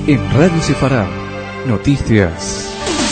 En Radio Sefará, noticias.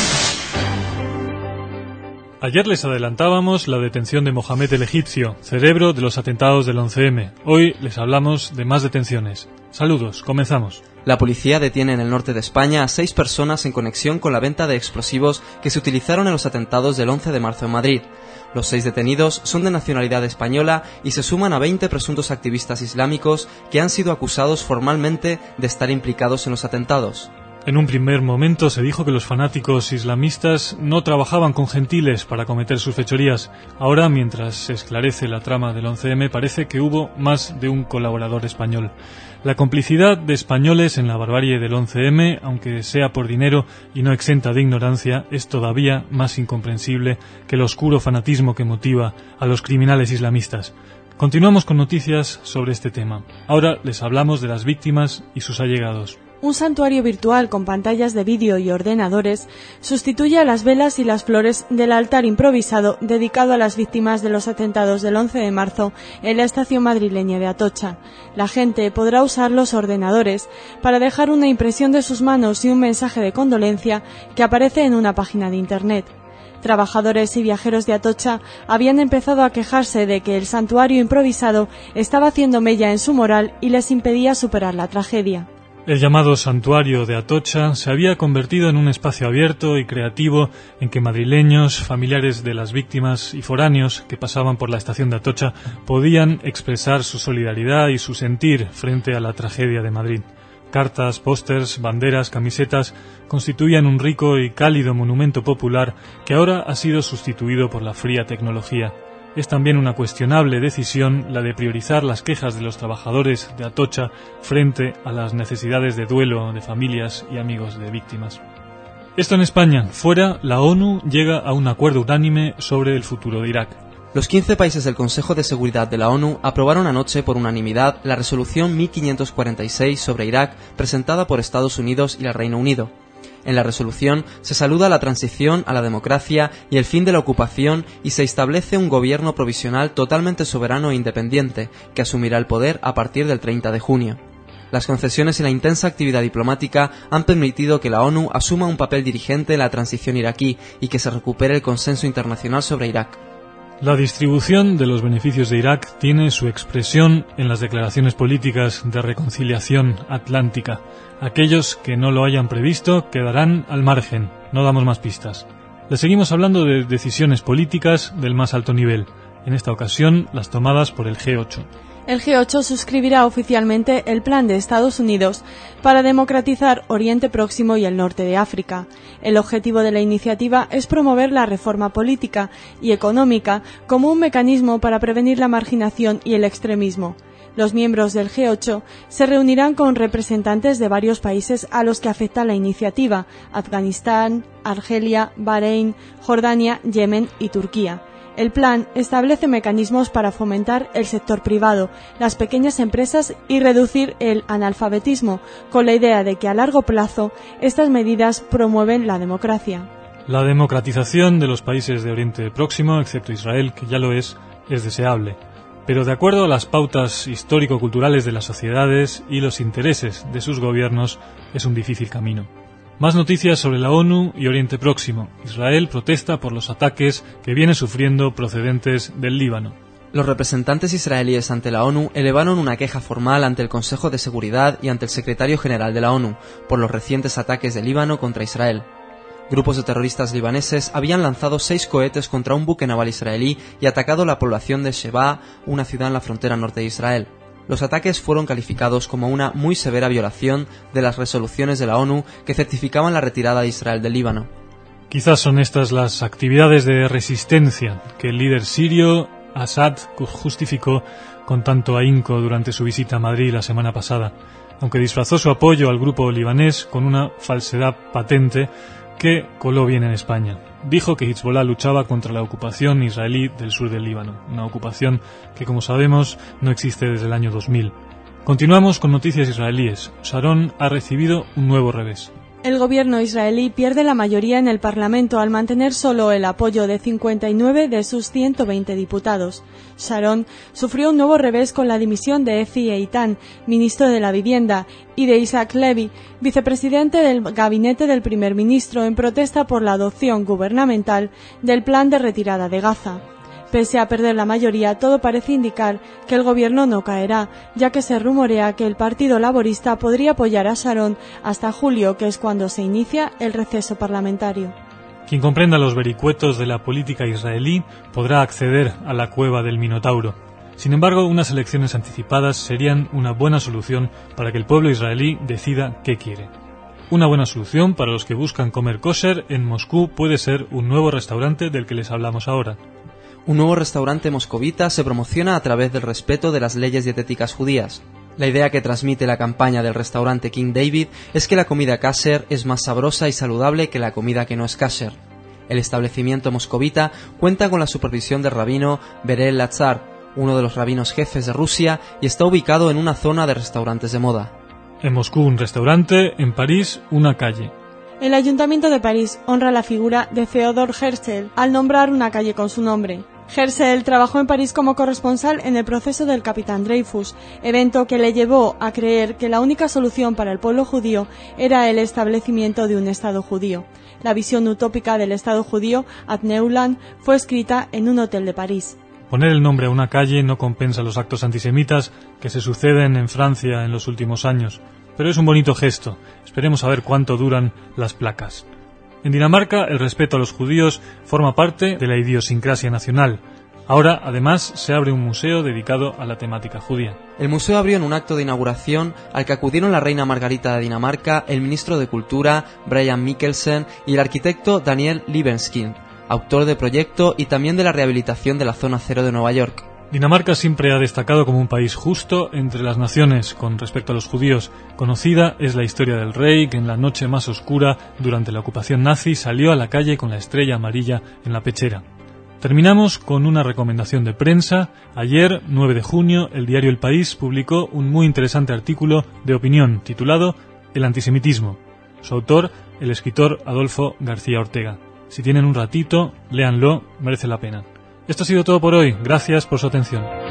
Ayer les adelantábamos la detención de Mohamed el Egipcio, cerebro de los atentados del 11M. Hoy les hablamos de más detenciones. Saludos, comenzamos. La policía detiene en el norte de España a 6 personas en conexión con la venta de explosivos que se utilizaron en los atentados del 11 de marzo en Madrid. Los 6 detenidos son de nacionalidad española y se suman a 20 presuntos activistas islámicos que han sido acusados formalmente de estar implicados en los atentados. En un primer momento se dijo que los fanáticos islamistas no trabajaban con gentiles para cometer sus fechorías. Ahora, mientras se esclarece la trama del 11M, parece que hubo más de un colaborador español. La complicidad de españoles en la barbarie del 11M, aunque sea por dinero y no exenta de ignorancia, es todavía más incomprensible que el oscuro fanatismo que motiva a los criminales islamistas. Continuamos con noticias sobre este tema. Ahora les hablamos de las víctimas y sus allegados. Un santuario virtual con pantallas de vídeo y ordenadores sustituye a las velas y las flores del altar improvisado dedicado a las víctimas de los atentados del 11 de marzo en la estación madrileña de Atocha. La gente podrá usar los ordenadores para dejar una impresión de sus manos y un mensaje de condolencia que aparece en una página de Internet. Trabajadores y viajeros de Atocha habían empezado a quejarse de que el santuario improvisado estaba haciendo mella en su moral y les impedía superar la tragedia. El llamado Santuario de Atocha se había convertido en un espacio abierto y creativo en que madrileños, familiares de las víctimas y foráneos que pasaban por la estación de Atocha podían expresar su solidaridad y su sentir frente a la tragedia de Madrid. Cartas, pósters, banderas, camisetas constituían un rico y cálido monumento popular que ahora ha sido sustituido por la fría tecnología. Es también una cuestionable decisión la de priorizar las quejas de los trabajadores de Atocha frente a las necesidades de duelo de familias y amigos de víctimas. Esto en España. Fuera, la ONU llega a un acuerdo unánime sobre el futuro de Irak. Los 15 países del Consejo de Seguridad de la ONU aprobaron anoche por unanimidad la resolución 1546 sobre Irak presentada por Estados Unidos y el Reino Unido. En la resolución se saluda la transición a la democracia y el fin de la ocupación y se establece un gobierno provisional totalmente soberano e independiente que asumirá el poder a partir del 30 de junio. Las concesiones y la intensa actividad diplomática han permitido que la ONU asuma un papel dirigente en la transición iraquí y que se recupere el consenso internacional sobre Irak. La distribución de los beneficios de Irak tiene su expresión en las declaraciones políticas de reconciliación atlántica. Aquellos que no lo hayan previsto quedarán al margen. No damos más pistas. Le seguimos hablando de decisiones políticas del más alto nivel, en esta ocasión las tomadas por el G8. El G8 suscribirá oficialmente el plan de Estados Unidos para democratizar Oriente Próximo y el norte de África. El objetivo de la iniciativa es promover la reforma política y económica como un mecanismo para prevenir la marginación y el extremismo. Los miembros del G8 se reunirán con representantes de varios países a los que afecta la iniciativa: Afganistán, Argelia, Bahrein, Jordania, Yemen y Turquía. El plan establece mecanismos para fomentar el sector privado, las pequeñas empresas y reducir el analfabetismo, con la idea de que a largo plazo estas medidas promueven la democracia. La democratización de los países de Oriente Próximo, excepto Israel, que ya lo es deseable. Pero de acuerdo a las pautas histórico-culturales de las sociedades y los intereses de sus gobiernos, es un difícil camino. Más noticias sobre la ONU y Oriente Próximo. Israel protesta por los ataques que viene sufriendo procedentes del Líbano. Los representantes israelíes ante la ONU elevaron una queja formal ante el Consejo de Seguridad y ante el secretario general de la ONU por los recientes ataques del Líbano contra Israel. Grupos de terroristas libaneses habían lanzado 6 cohetes contra un buque naval israelí y atacado la población de Sheba, una ciudad en la frontera norte de Israel. Los ataques fueron calificados como una muy severa violación de las resoluciones de la ONU que certificaban la retirada de Israel del Líbano. Quizás son estas las actividades de resistencia que el líder sirio Assad justificó con tanto ahínco durante su visita a Madrid la semana pasada, aunque disfrazó su apoyo al grupo libanés con una falsedad patente que coló bien en España. Dijo que Hezbollah luchaba contra la ocupación israelí del sur del Líbano, una ocupación que, como sabemos, no existe desde el año 2000. Continuamos con noticias israelíes. Sharon ha recibido un nuevo revés. El gobierno israelí pierde la mayoría en el Parlamento al mantener solo el apoyo de 59 de sus 120 diputados. Sharon sufrió un nuevo revés con la dimisión de Efi Eitan, ministro de la Vivienda, y de Isaac Levy, vicepresidente del gabinete del primer ministro, en protesta por la adopción gubernamental del plan de retirada de Gaza. Pese a perder la mayoría, todo parece indicar que el gobierno no caerá, ya que se rumorea que el Partido Laborista podría apoyar a Sharon hasta julio, que es cuando se inicia el receso parlamentario. Quien comprenda los vericuetos de la política israelí podrá acceder a la cueva del Minotauro. Sin embargo, unas elecciones anticipadas serían una buena solución para que el pueblo israelí decida qué quiere. Una buena solución para los que buscan comer kosher en Moscú puede ser un nuevo restaurante del que les hablamos ahora. Un nuevo restaurante moscovita se promociona a través del respeto de las leyes dietéticas judías. La idea que transmite la campaña del restaurante King David es que la comida kasher es más sabrosa y saludable que la comida que no es kasher. El establecimiento moscovita cuenta con la supervisión del rabino Berel Lazar, uno de los rabinos jefes de Rusia, y está ubicado en una zona de restaurantes de moda. En Moscú un restaurante, en París una calle. El Ayuntamiento de París honra la figura de Theodor Herzl al nombrar una calle con su nombre. Herzl trabajó en París como corresponsal en el proceso del Capitán Dreyfus, evento que le llevó a creer que la única solución para el pueblo judío era el establecimiento de un Estado judío. La visión utópica del Estado judío, Ad Neuland, fue escrita en un hotel de París. Poner el nombre a una calle no compensa los actos antisemitas que se suceden en Francia en los últimos años, pero es un bonito gesto. Esperemos a ver cuánto duran las placas. En Dinamarca, el respeto a los judíos forma parte de la idiosincrasia nacional. Ahora, además, se abre un museo dedicado a la temática judía. El museo abrió en un acto de inauguración al que acudieron la reina Margarita de Dinamarca, el ministro de Cultura, Brian Mikkelsen, y el arquitecto Daniel Libeskind, autor del proyecto y también de la rehabilitación de la Zona Cero de Nueva York. Dinamarca siempre ha destacado como un país justo entre las naciones con respecto a los judíos. Conocida es la historia del rey que en la noche más oscura durante la ocupación nazi salió a la calle con la estrella amarilla en la pechera. Terminamos con una recomendación de prensa. Ayer, 9 de junio, el diario El País publicó un muy interesante artículo de opinión titulado El antisemitismo. Su autor, el escritor Adolfo García Ortega. Si tienen un ratito, léanlo, merece la pena. Esto ha sido todo por hoy. Gracias por su atención.